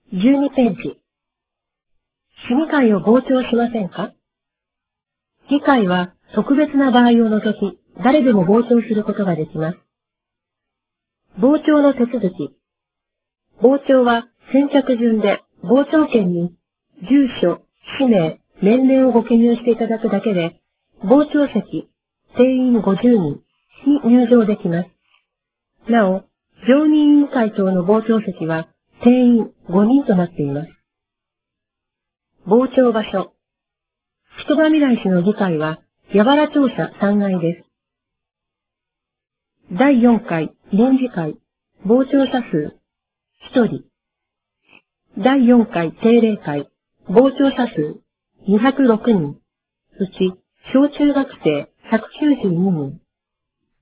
12ページ。市議会を傍聴しませんか？議会は特別な場合を除き、誰でも傍聴することができます。傍聴の手続き。傍聴は先着順で、傍聴券に住所、氏名、年齢をご記入していただくだけで、傍聴席、定員50人に入場できます。なお、常任委員会等の傍聴席は定員5人となっています。傍聴場所。人場未来市の議会は、八原庁舎3階です。第4回臨時会、傍聴者数、1人。第4回定例会、傍聴者数、206人。うち、小中学生192人。